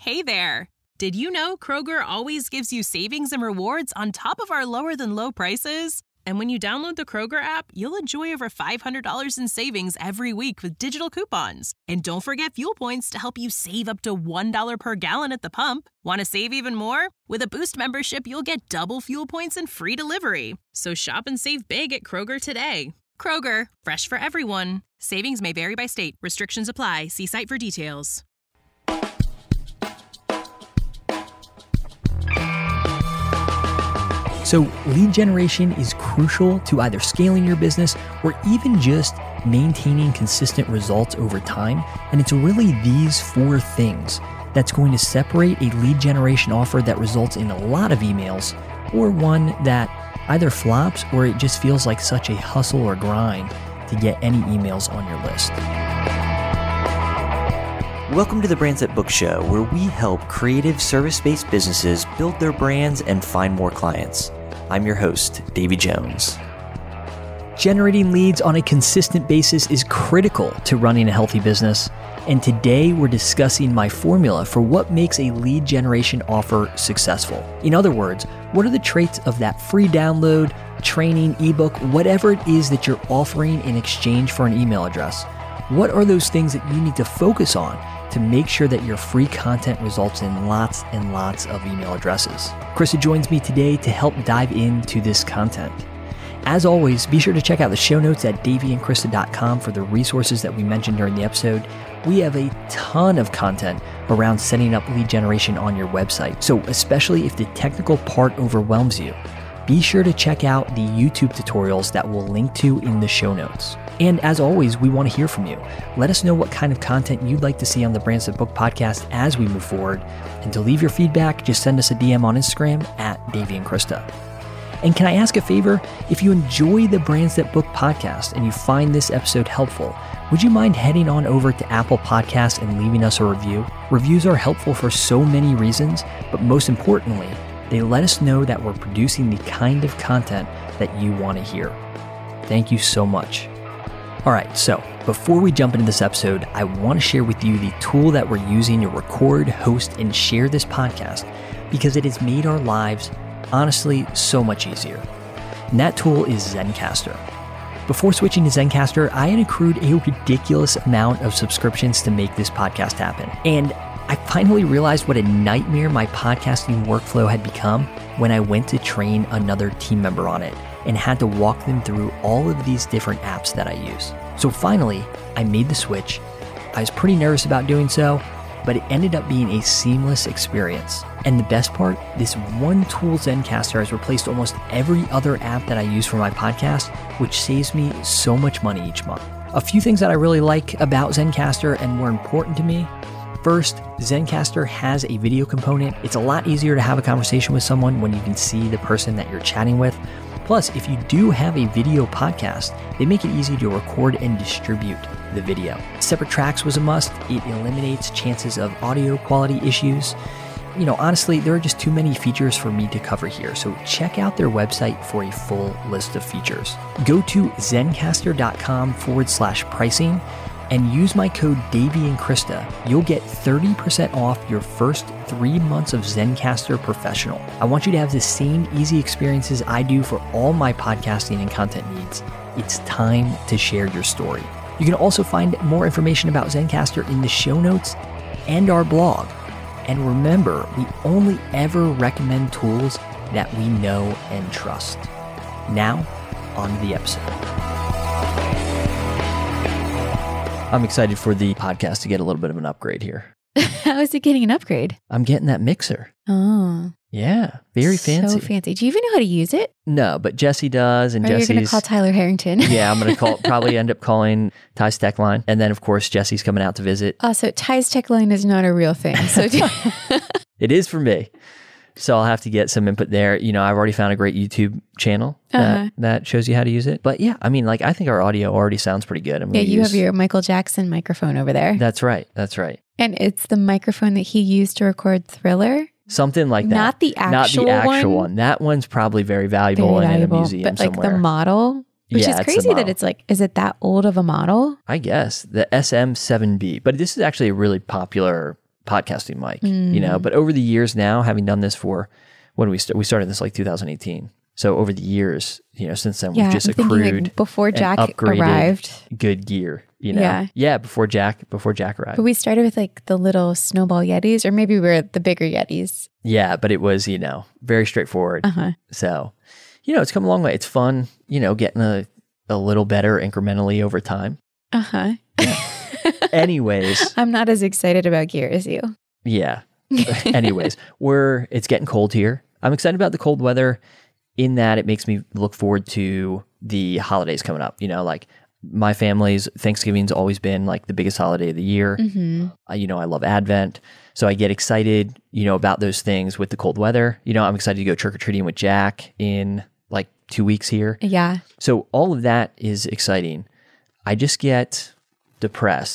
Hey there! Did you know Kroger always gives you savings and rewards on top of our lower than low prices? And when you download the Kroger app, you'll enjoy over $500 in savings every week with digital coupons. And don't forget fuel points to help you save up to $1 per gallon at the pump. Want to save even more? With a Boost membership, you'll get double fuel points and free delivery. So shop and save big at Kroger today. Kroger, fresh for everyone. Savings may vary by state. Restrictions apply. See site for details. So lead generation is crucial to either scaling your business or even just maintaining consistent results over time. And it's really these four things that's going to separate a lead generation offer that results in a lot of emails or one that either flops or it just feels like such a hustle or grind to get any emails on your list. Welcome to the Brands That Book Show, where we help creative service-based businesses build their brands and find more clients. I'm your host, Davey Jones. Generating leads on a consistent basis is critical to running a healthy business. And today we're discussing my formula for what makes a lead generation offer successful. In other words, what are the traits of that free download, training, ebook, whatever it is that you're offering in exchange for an email address? What are those things that you need to focus on to make sure that your free content results in lots and lots of email addresses? Krista joins me today to help dive into this content. As always, be sure to check out the show notes at daveyandkrista.com for the resources that we mentioned during the episode. We have a ton of content around setting up lead generation on your website. So especially if the technical part overwhelms you, be sure to check out the YouTube tutorials that we'll link to in the show notes. And as always, we want to hear from you. Let us know what kind of content you'd like to see on the Brands That Book podcast as we move forward. And to leave your feedback, just send us a DM on Instagram at Davey and Krista. And can I ask a favor? If you enjoy the Brands That Book podcast and you find this episode helpful, would you mind heading on over to Apple Podcasts and leaving us a review? Reviews are helpful for so many reasons, but most importantly, they let us know that we're producing the kind of content that you want to hear. Thank you so much. All right, so before we jump into this episode, I want to share with you the tool that we're using to record, host, and share this podcast because it has made our lives, honestly, so much easier. And that tool is Zencastr. Before switching to Zencastr, I had accrued a ridiculous amount of subscriptions to make this podcast happen. And I finally realized what a nightmare my podcasting workflow had become when I went to train another team member on it and had to walk them through all of these different apps that I use. So finally, I made the switch. I was pretty nervous about doing so, but it ended up being a seamless experience. And the best part, this one tool, Zencastr, has replaced almost every other app that I use for my podcast, which saves me so much money each month. A few things that I really like about Zencastr and were important to me. First, Zencastr has a video component. It's a lot easier to have a conversation with someone when you can see the person that you're chatting with. Plus, if you do have a video podcast, they make it easy to record and distribute the video. Separate tracks was a must. It eliminates chances of audio quality issues. You know, honestly, there are just too many features for me to cover here, so check out their website for a full list of features. Go to zencastr.com/pricing and use my code Davey and Krista. You'll get 30% off your first 3 months of Zencastr Professional. I want you to have the same easy experiences I do for all my podcasting and content needs. It's time to share your story. You can also find more information about Zencastr in the show notes and our blog. And remember, we only ever recommend tools that we know and trust. Now, on to the episode. I'm excited for the podcast to get a little bit of an upgrade here. How is it getting an upgrade? I'm getting that mixer. Oh. Yeah, very fancy. So fancy. Do you even know how to use it? No, but Jesse does. And Jesse's... You're going to call Tyler Harrington. Yeah, I'm going to probably end up calling Ty's Tech Line. And then, of course, Jesse's coming out to visit. So Ty's Tech Line is not a real thing. So It is for me. So I'll have to get some input there. You know, I've already found a great YouTube channel that shows you how to use it. But yeah, I mean, like, I think our audio already sounds pretty good. Yeah, you have your Michael Jackson microphone over there. That's right. That's right. And it's the microphone that he used to record Thriller? Something like that. Not the actual one. That one's probably very valuable in a museum but like somewhere. the model, which is crazy that it's like, is it that old of a model? I guess. The SM7B. But this is actually a really popular podcasting mic, you know, but over the years now, having done this for when we started this like 2018. So over the years, you know, since then, we've just accrued like before Jack upgraded arrived. good gear, you know? Yeah. Before Jack arrived. But we started with like the little Snowball Yetis, or maybe we were the bigger Yetis. Yeah, but it was, you know, very straightforward. So, you know, it's come a long way. It's fun, you know, getting a little better incrementally over time. Yeah. Anyways. I'm not as excited about gear as you. Yeah. Anyways, it's getting cold here. I'm excited about the cold weather in that it makes me look forward to the holidays coming up. You know, like my family's Thanksgiving's always been like the biggest holiday of the year. You know, I love Advent. So I get excited, you know, about those things with the cold weather. You know, I'm excited to go trick-or-treating with Jack in like 2 weeks here. Yeah. So all of that is exciting. I just get depressed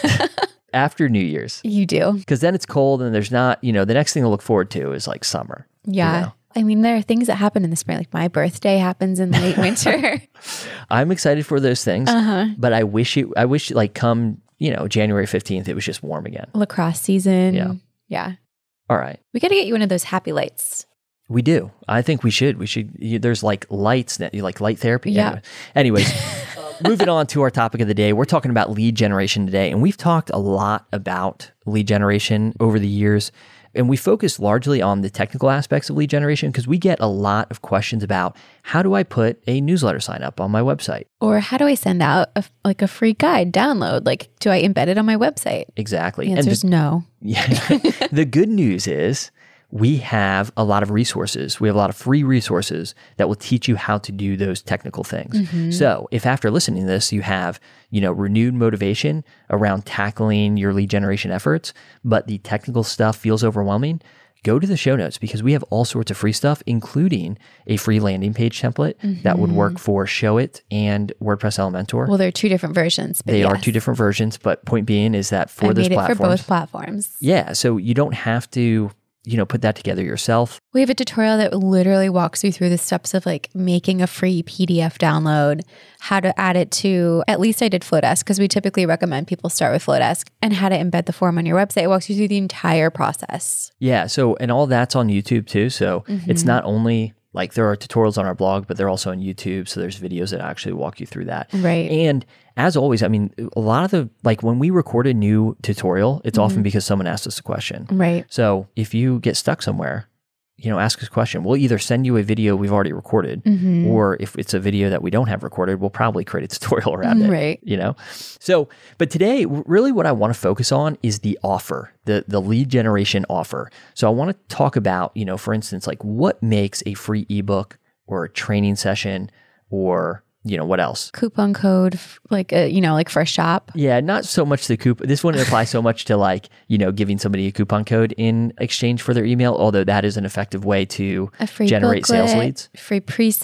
after New Year's. You do. Because then it's cold and there's not, you know, the next thing to look forward to is like summer. Yeah. You know? I mean, there are things that happen in the spring. Like my birthday happens in late winter. I'm excited for those things, but I wish like come, you know, January 15th, it was just warm again. Lacrosse season. Yeah. All right. We got to get you one of those happy lights. We do. I think we should. There's like lights, like light therapy. Yeah. Anyways, moving on to our topic of the day. We're talking about lead generation today. And we've talked a lot about lead generation over the years. And we focus largely on the technical aspects of lead generation because we get a lot of questions about how do I put a newsletter sign up on my website? Or how do I send out a free guide download? Like, do I embed it on my website? Exactly. The answer is no. Yeah. The good news is we have a lot of resources. We have a lot of free resources that will teach you how to do those technical things. So if after listening to this, you have, you know, renewed motivation around tackling your lead generation efforts, but the technical stuff feels overwhelming, go to the show notes because we have all sorts of free stuff, including a free landing page template that would work for Showit and WordPress Elementor. Well, they're two different versions. But they are two different versions, but point being is that for those platforms. For both platforms. Yeah. So you don't have to, you know, put that together yourself. We have a tutorial that literally walks you through the steps of like making a free PDF download, how to add it to, at least I did Flowdesk because we typically recommend people start with Flowdesk, and how to embed the form on your website. It walks you through the entire process. Yeah. So, and all that's on YouTube too. So it's not only like there are tutorials on our blog, but they're also on YouTube. So there's videos that actually walk you through that. Right. And as always, I mean, a lot of the, like when we record a new tutorial, it's often because someone asked us a question. Right. So if you get stuck somewhere, you know, ask us a question. We'll either send you a video we've already recorded, or if it's a video that we don't have recorded, we'll probably create a tutorial around it. Right. You know? So, but today, really what I want to focus on is the offer, the lead generation offer. So I want to talk about, you know, for instance, like what makes a free ebook or a training session or, you know, what else? Coupon code, like, you know, like for a shop. Yeah, not so much the coupon. This wouldn't apply so much to like, you know, giving somebody a coupon code in exchange for their email, although that is an effective way to generate booklet, sales leads. Free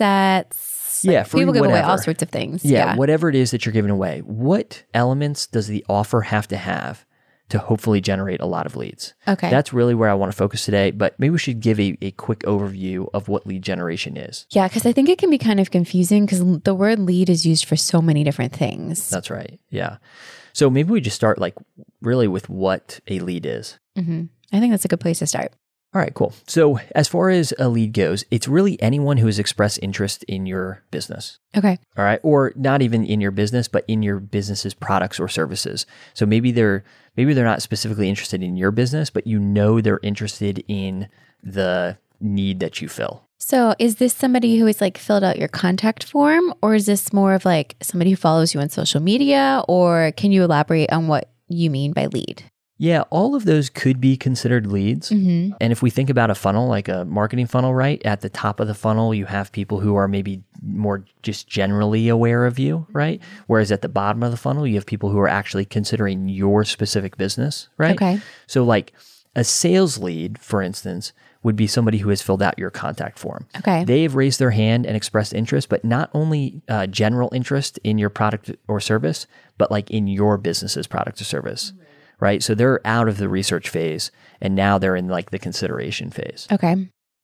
presets. Yeah, free people give whatever. away all sorts of things. Yeah, whatever it is that you're giving away. What elements does the offer have to hopefully generate a lot of leads? Okay. That's really where I want to focus today, but maybe we should give a quick overview of what lead generation is. Yeah, because I think it can be kind of confusing because the word lead is used for so many different things. That's right. Yeah. So maybe we just start like really with what a lead is. I think that's a good place to start. All right, cool. So as far as a lead goes, it's really anyone who has expressed interest in your business. Okay. All right. Or not even in your business, but in your business's products or services. So maybe they're not specifically interested in your business, but you know they're interested in the need that you fill. So is this somebody who has like filled out your contact form, or is this more of like somebody who follows you on social media, or can you elaborate on what you mean by lead? Yeah, all of those could be considered leads. And if we think about a funnel, like a marketing funnel, right? At the top of the funnel, you have people who are maybe more just generally aware of you, right? Whereas at the bottom of the funnel, you have people who are actually considering your specific business, right? Okay. So like a sales lead, for instance, would be somebody who has filled out your contact form. Okay. They've raised their hand and expressed interest, but not only general interest in your product or service, but like in your business's product or service. Right. So they're out of the research phase and now they're in like the consideration phase. Okay.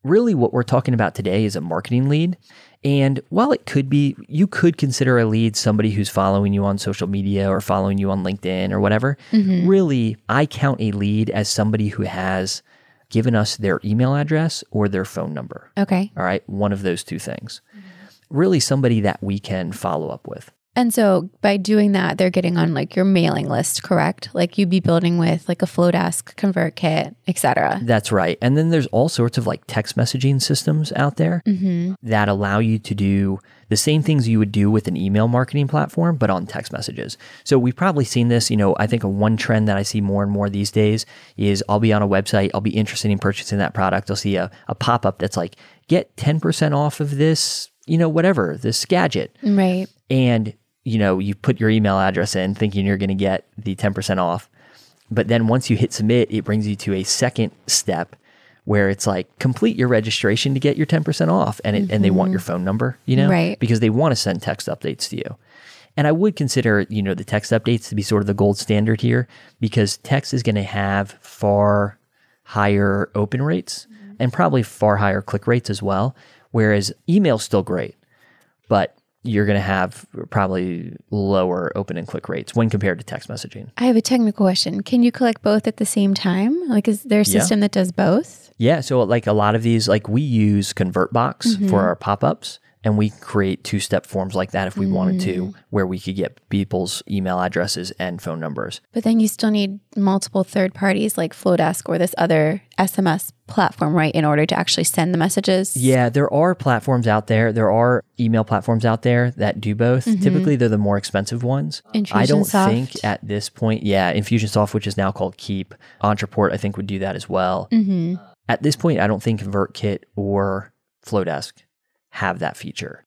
really what we're talking about today is a marketing lead. And while it could be, you could consider a lead somebody who's following you on social media or following you on LinkedIn or whatever. Really, I count a lead as somebody who has given us their email address or their phone number. Okay. All right. One of those two things. Really somebody that we can follow up with. And so by doing that, they're getting on like your mailing list, correct? Like you'd be building with like a Flowdesk, ConvertKit, et cetera. That's right. And then there's all sorts of like text messaging systems out there that allow you to do the same things you would do with an email marketing platform, but on text messages. So we've probably seen this, I think one trend that I see more and more these days is I'll be on a website, I'll be interested in purchasing that product. I'll see a pop-up that's like, get 10% off of this, whatever, this gadget. Right. And you put your email address in thinking you're going to get the 10% off. But then once you hit submit, it brings you to a second step where it's like complete your registration to get your 10% off. And and they want your phone number, Right. because they want to send text updates to you. And I would consider, the text updates to be sort of the gold standard here because text is going to have far higher open rates and probably far higher click rates as well. Whereas email's still great, but you're going to have probably lower open and click rates when compared to text messaging. I have a technical question. Can you collect both at the same time? Like, is there a system that does both? Yeah. So like a lot of these, like we use ConvertBox for our pop-ups and we create two-step forms like that if we wanted to, where we could get people's email addresses and phone numbers. But then you still need multiple third parties like Flowdesk or this other SMS platform, right, in order to actually send the messages? Yeah, there are platforms out there. There are email platforms out there that do both. Typically, they're the more expensive ones. I don't think at this point, Infusionsoft, which is now called Keep, Entreport, I think would do that as well. At this point, I don't think ConvertKit or Flowdesk have that feature.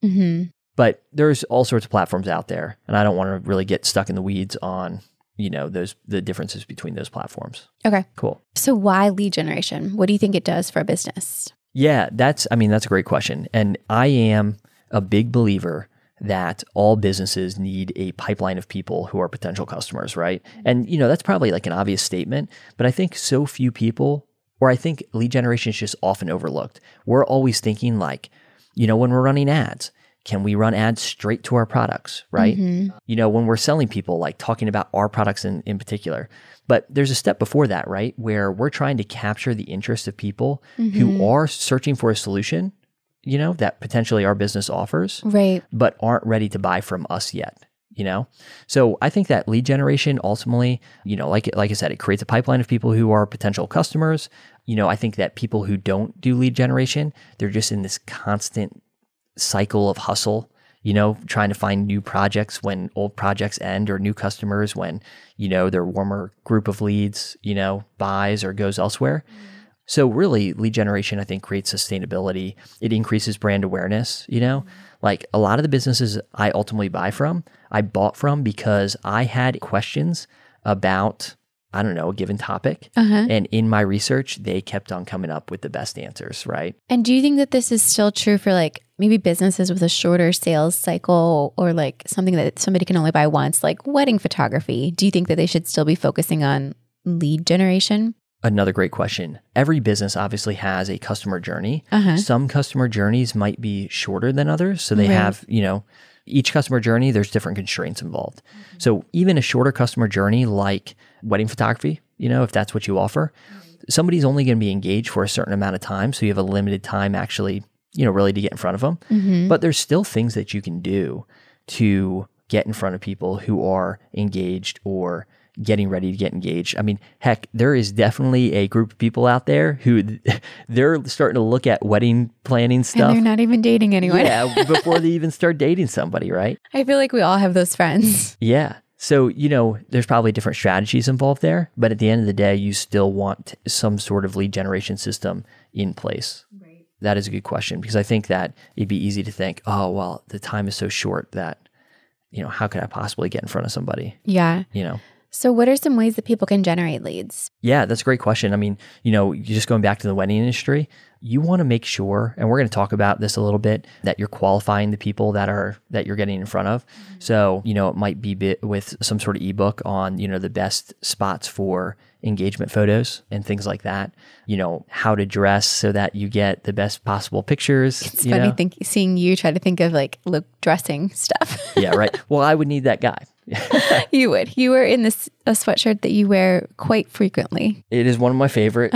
But there's all sorts of platforms out there, and I don't want to really get stuck in the weeds on the differences between those platforms. Okay. Cool. So why lead generation? What do you think it does for a business? Yeah, that's a great question. And I am a big believer that all businesses need a pipeline of people who are potential customers, right? And, that's probably like an obvious statement, but I think so few people, or I think lead generation is just often overlooked. We're always thinking like, when we're running ads, can we run ads straight to our products, right? When we're selling people, like talking about our products in particular. But there's a step before that, right? Where we're trying to capture the interest of people who are searching for a solution, that potentially our business offers, right, but aren't ready to buy from us yet. So I think that lead generation ultimately, like I said, it creates a pipeline of people who are potential customers. I think that people who don't do lead generation, they're just in this constant cycle of hustle, trying to find new projects when old projects end or new customers when, their warmer group of leads, buys or goes elsewhere. So really lead generation, I think, creates sustainability. It increases brand awareness, like a lot of the businesses I ultimately I bought from because I had questions about, I don't know, a given topic. And in my research, they kept on coming up with the best answers, right? And do you think that this is still true for like maybe businesses with a shorter sales cycle or like something that somebody can only buy once, like wedding photography? Do you think that they should still be focusing on lead generation? Another great question. Every business obviously has a customer journey. Some customer journeys might be shorter than others. So they have, each customer journey, there's different constraints involved. So even a shorter customer journey like wedding photography, if that's what you offer, somebody's only going to be engaged for a certain amount of time. So you have a limited time actually, really to get in front of them. But there's still things that you can do to get in front of people who are engaged or getting ready to get engaged. Heck, there is definitely a group of people out there who they're starting to look at wedding planning stuff. And they're not even dating anyone. Yeah, before they even start dating somebody, right? I feel like we all have those friends. Yeah. So, there's probably different strategies involved there, but at the end of the day, you still want some sort of lead generation system in place. Right. That is a good question because I think that it'd be easy to think, oh, well, the time is so short that, how could I possibly get in front of somebody? Yeah. So what are some ways that people can generate leads? Yeah, that's a great question. You're just going back to the wedding industry, you want to make sure, and we're going to talk about this a little bit, that you're qualifying the people that you're getting in front of. So, it might be with some sort of ebook on, the best spots for engagement photos and things like that. How to dress so that you get the best possible pictures. It's funny seeing you try to think of like look dressing stuff. Yeah, right. Well, I would need that guy. You would. You were in a sweatshirt that you wear quite frequently. It is one of my favorite,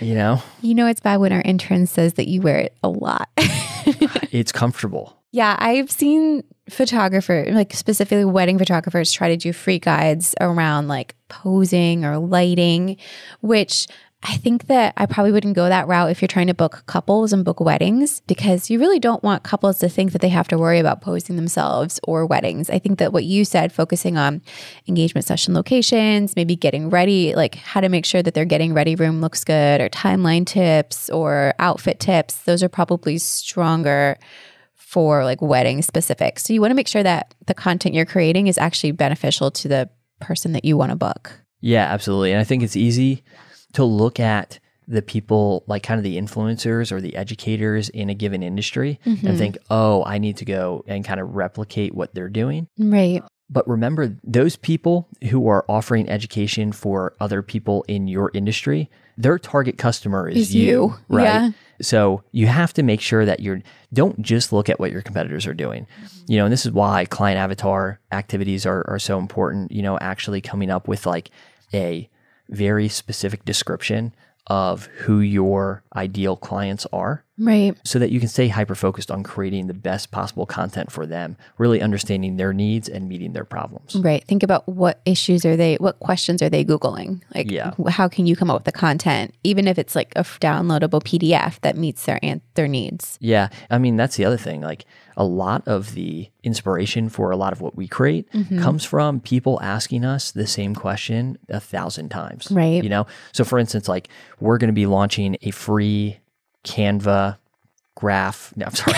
It's bad when our intern says that you wear it a lot. It's comfortable. Yeah, I've seen photographers, like specifically wedding photographers, try to do free guides around like posing or lighting, which I think that I probably wouldn't go that route if you're trying to book couples and book weddings, because you really don't want couples to think that they have to worry about posing themselves or weddings. I think that what you said, focusing on engagement session locations, maybe getting ready, like how to make sure that their getting ready room looks good, or timeline tips or outfit tips, those are probably stronger for like wedding specific. So you want to make sure that the content you're creating is actually beneficial to the person that you want to book. Yeah, absolutely. And I think it's easy to look at the people, like kind of the influencers or the educators in a given industry and think, oh, I need to go and kind of replicate what they're doing. Right. But remember, those people who are offering education for other people in your industry, their target customer is you, right? Yeah. So you have to make sure that don't just look at what your competitors are doing. And this is why client avatar activities are so important, actually coming up with like a very specific description of who your ideal clients are. Right. So that you can stay hyper-focused on creating the best possible content for them, really understanding their needs and meeting their problems. Right. Think about what questions are they Googling? Like, how can you come up with the content, even if it's like a downloadable PDF that meets their needs? Yeah. I mean, that's the other thing. Like a lot of the inspiration for a lot of what we create comes from people asking us the same question 1,000 times. Right. So for instance, like we're going to be launching a free Canva graph. No, I'm sorry.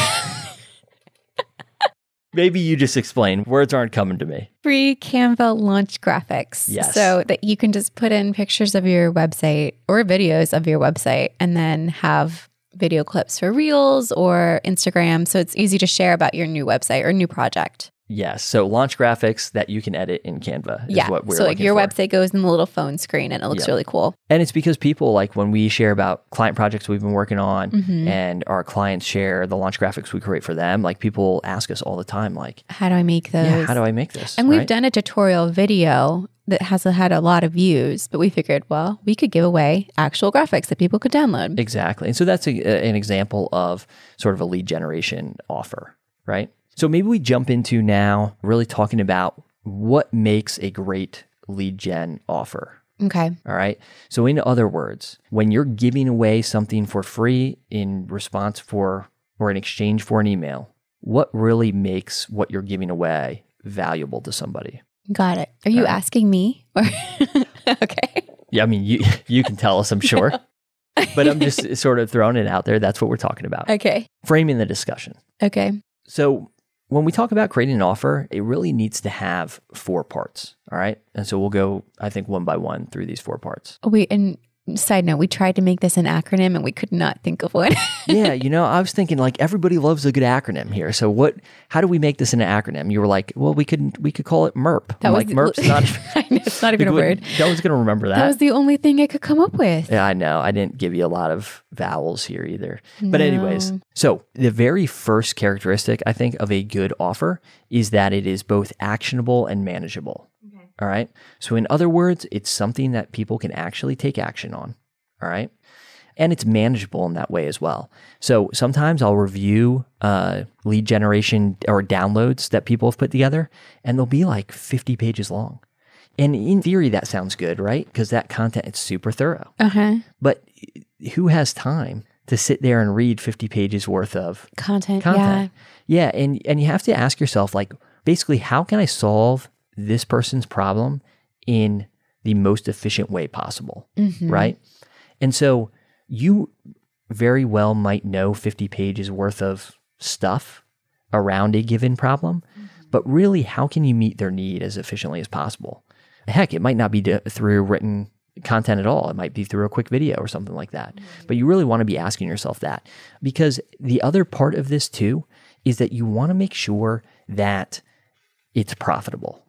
Maybe you just explain. Words aren't coming to me. Free Canva launch graphics. Yes. So that you can just put in pictures of your website or videos of your website and then have video clips for Reels or Instagram. So it's easy to share about your new website or new project. Yes. So launch graphics that you can edit in Canva is what we're so like your for. Website goes in the little phone screen and it looks really cool. And it's because people, like when we share about client projects we've been working on and our clients share the launch graphics we create for them, like people ask us all the time, like, how do I make those? Yeah, how do I make this? And we've done a tutorial video that has had a lot of views, but we figured, well, we could give away actual graphics that people could download. Exactly. And so that's an example of sort of a lead generation offer, right? So maybe we jump into now really talking about what makes a great lead gen offer. Okay. All right. So in other words, when you're giving away something for free in response for or in exchange for an email, what really makes what you're giving away valuable to somebody? Got it. Are you asking me? Okay. Yeah, I mean, you can tell us, I'm sure. But I'm just sort of throwing it out there. That's what we're talking about. Okay. Framing the discussion. Okay. So when we talk about creating an offer, it really needs to have 4 parts. All right. And so we'll go, I think, one by one through these 4 parts. And side note, we tried to make this an acronym and we could not think of one. Yeah. I was thinking like everybody loves a good acronym here. So how do we make this an acronym? You were like, well, we could call it MERP. MERP's not, I know, it's not even a word. No one's going to remember that. That was the only thing I could come up with. Yeah, I know. I didn't give you a lot of vowels here either. But anyways, so the very first characteristic I think of a good offer is that it is both actionable and manageable. All right. So in other words, it's something that people can actually take action on. All right. And it's manageable in that way as well. So sometimes I'll review lead generation or downloads that people have put together, and they'll be like 50 pages long. And in theory, that sounds good, right? Because that content is super thorough. But who has time to sit there and read 50 pages worth of content? Yeah. And you have to ask yourself, like, basically, how can I solve this person's problem in the most efficient way possible, right? And so you very well might know 50 pages worth of stuff around a given problem, but really, how can you meet their need as efficiently as possible? Heck, it might not be through written content at all. It might be through a quick video or something like that. But you really want to be asking yourself that, because the other part of this too is that you want to make sure that it's profitable.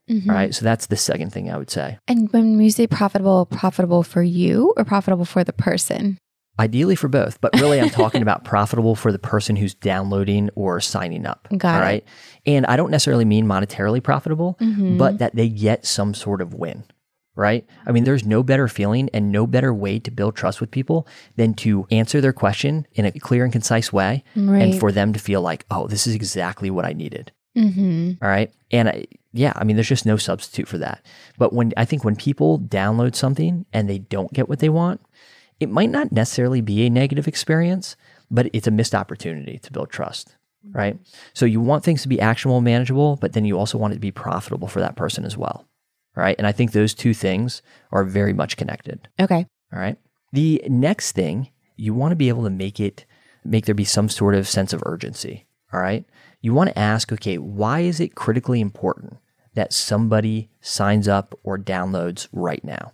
All right. So that's the second thing I would say. And when we say profitable for you or profitable for the person? Ideally for both, but really I'm talking about profitable for the person who's downloading or signing up. Got all it. right. And I don't necessarily mean monetarily profitable, but that they get some sort of win. Right? I mean, there's no better feeling and no better way to build trust with people than to answer their question in a clear and concise way and for them to feel like, oh, this is exactly what I needed. All right. And I mean, there's just no substitute for that. But I think when people download something and they don't get what they want, it might not necessarily be a negative experience, but it's a missed opportunity to build trust. Right? So you want things to be actionable and manageable, but then you also want it to be profitable for that person as well. All right. And I think those two things are very much connected. Okay. All right. The next thing, you want to be able to make there be some sort of sense of urgency. All right. You want to ask, okay, why is it critically important that somebody signs up or downloads right now?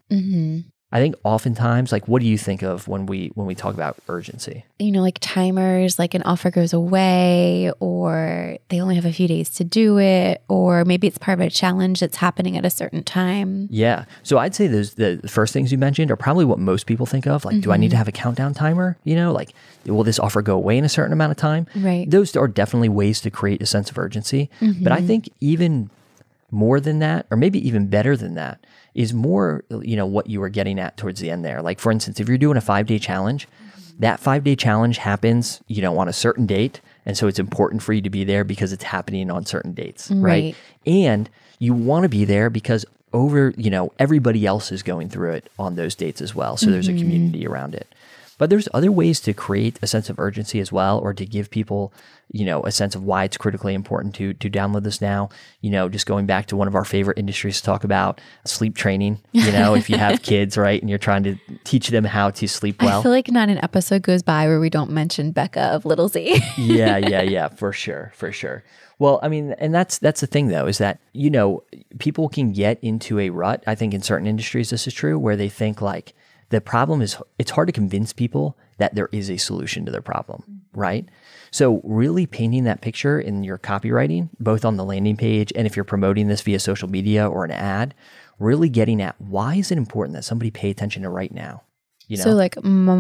I think oftentimes, like, what do you think of when we talk about urgency? You know, like timers, like an offer goes away, or they only have a few days to do it, or maybe it's part of a challenge that's happening at a certain time. Yeah. So I'd say the first things you mentioned are probably what most people think of. Like, do I need to have a countdown timer? You know, like, will this offer go away in a certain amount of time? Right. Those are definitely ways to create a sense of urgency. But I think even more than that, or maybe even better than that, is more, you know, what you were getting at towards the end there. Like, for instance, if you're doing a 5-day challenge, that 5-day challenge happens, you know, on a certain date. And so it's important for you to be there because it's happening on certain dates, right? And you want to be there because everybody else is going through it on those dates as well. So there's a community around it. But there's other ways to create a sense of urgency as well, or to give people, you know, a sense of why it's critically important to download this now. You know, just going back to one of our favorite industries to talk about, sleep training. You know, if you have kids, right, and you're trying to teach them how to sleep well. I feel like not an episode goes by where we don't mention Becca of Little Z. Yeah, for sure. Well, I mean, and that's the thing though, is that, you know, people can get into a rut. I think in certain industries this is true, where they think like, the problem is, it's hard to convince people that there is a solution to their problem, right? So really painting that picture in your copywriting, both on the landing page and if you're promoting this via social media or an ad, really getting at why is it important that somebody pay attention to right now? You know? So like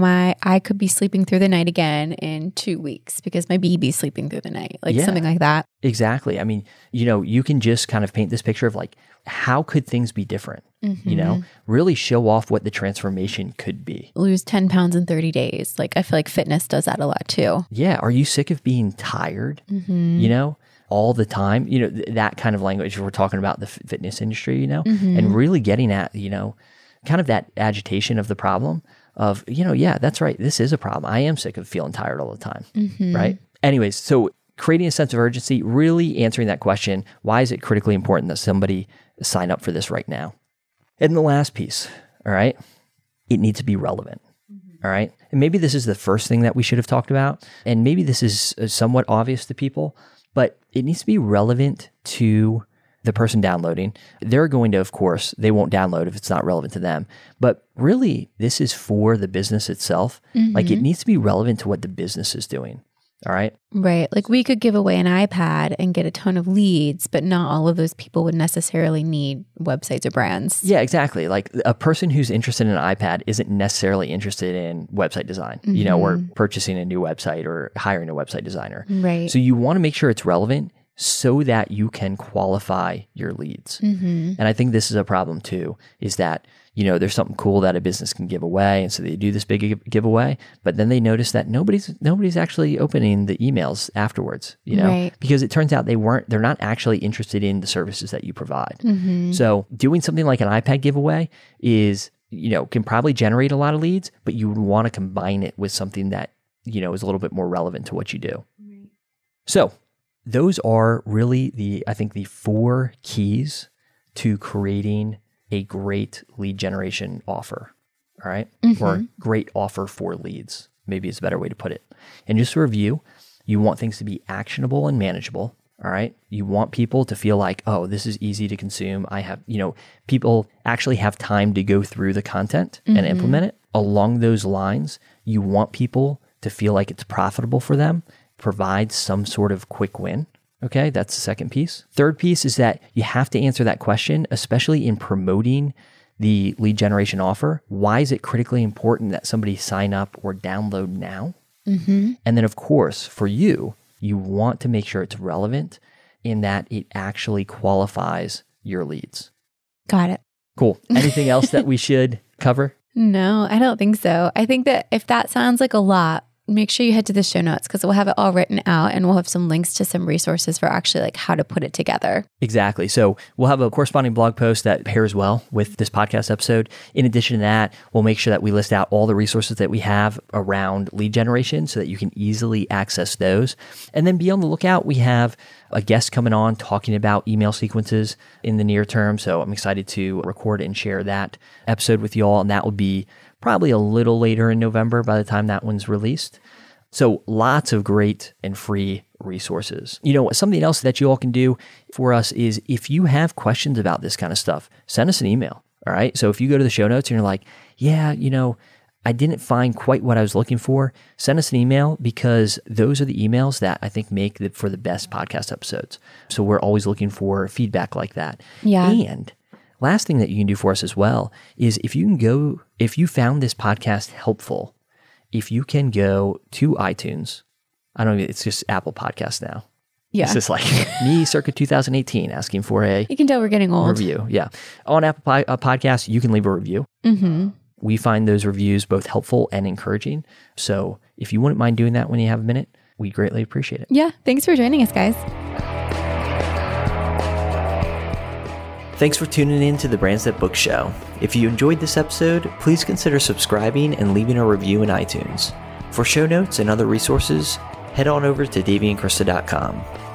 I could be sleeping through the night again in 2 weeks because my baby's sleeping through the night, like something like that. Exactly. I mean, you know, you can just kind of paint this picture of like, how could things be different? You know, really show off what the transformation could be. Lose 10 pounds in 30 days. Like, I feel like fitness does that a lot too. Yeah. Are you sick of being tired? You know, all the time, you know, that kind of language. We're talking about the fitness industry, you know, and really getting at, you know, kind of that agitation of the problem of, you know, yeah, that's right. This is a problem. I am sick of feeling tired all the time. Right. Anyways, so creating a sense of urgency, really answering that question, why is it critically important that somebody sign up for this right now? And the last piece, all right, it needs to be relevant. All right. And maybe this is the first thing that we should have talked about. And maybe this is somewhat obvious to people, but it needs to be relevant to the person downloading. They're going to, of course, they won't download if it's not relevant to them. But really, this is for the business itself. Like, it needs to be relevant to what the business is doing. All right. Right. Like, we could give away an iPad and get a ton of leads, but not all of those people would necessarily need websites or brands. Yeah, exactly. Like, a person who's interested in an iPad isn't necessarily interested in website design, you know, or purchasing a new website or hiring a website designer. Right. So you want to make sure it's relevant so that you can qualify your leads. And I think this is a problem too, is that, you know, there's something cool that a business can give away. And so they do this big giveaway, but then they notice that nobody's actually opening the emails afterwards, you know, because it turns out they're not actually interested in the services that you provide. So doing something like an iPad giveaway is, you know, can probably generate a lot of leads, but you would want to combine it with something that, you know, is a little bit more relevant to what you do. So those are really I think the 4 keys to creating a great lead generation offer. All right. Or great offer for leads. Maybe it's a better way to put it. And just to review, you want things to be actionable and manageable. All right. You want people to feel like, oh, this is easy to consume. I have, you know, people actually have time to go through the content and implement it. Along those lines, you want people to feel like it's profitable for them, provide some sort of quick win. Okay, that's the second piece. Third piece is that you have to answer that question, especially in promoting the lead generation offer. Why is it critically important that somebody sign up or download now? And then, of course, for you, you want to make sure it's relevant in that it actually qualifies your leads. Got it. Cool. Anything else that we should cover? No, I don't think so. I think that if that sounds like a lot, make sure you head to the show notes because we'll have it all written out and we'll have some links to some resources for actually like how to put it together. Exactly. So we'll have a corresponding blog post that pairs well with this podcast episode. In addition to that, we'll make sure that we list out all the resources that we have around lead generation so that you can easily access those. And then be on the lookout. We have a guest coming on talking about email sequences in the near term. So I'm excited to record and share that episode with you all. And that will be probably a little later in November by the time that one's released. So lots of great and free resources. You know, something else that you all can do for us is if you have questions about this kind of stuff, send us an email. All right. So if you go to the show notes and you're like, yeah, you know, I didn't find quite what I was looking for, send us an email because those are the emails that I think make for the best podcast episodes. So we're always looking for feedback like that. Yeah. And last thing that you can do for us as well is if you found this podcast helpful, if you can go to iTunes, it's just Apple Podcasts now. Yeah. It's just like me circa 2018 asking for a You can tell we're getting old. review. Yeah. On Apple Podcasts, you can leave a review. We find those reviews both helpful and encouraging. So if you wouldn't mind doing that when you have a minute, we greatly appreciate it. Yeah. Thanks for joining us, guys. Thanks for tuning in to the Brands That Book Show. If you enjoyed this episode, please consider subscribing and leaving a review in iTunes. For show notes and other resources, head on over to daveyandkrista.com.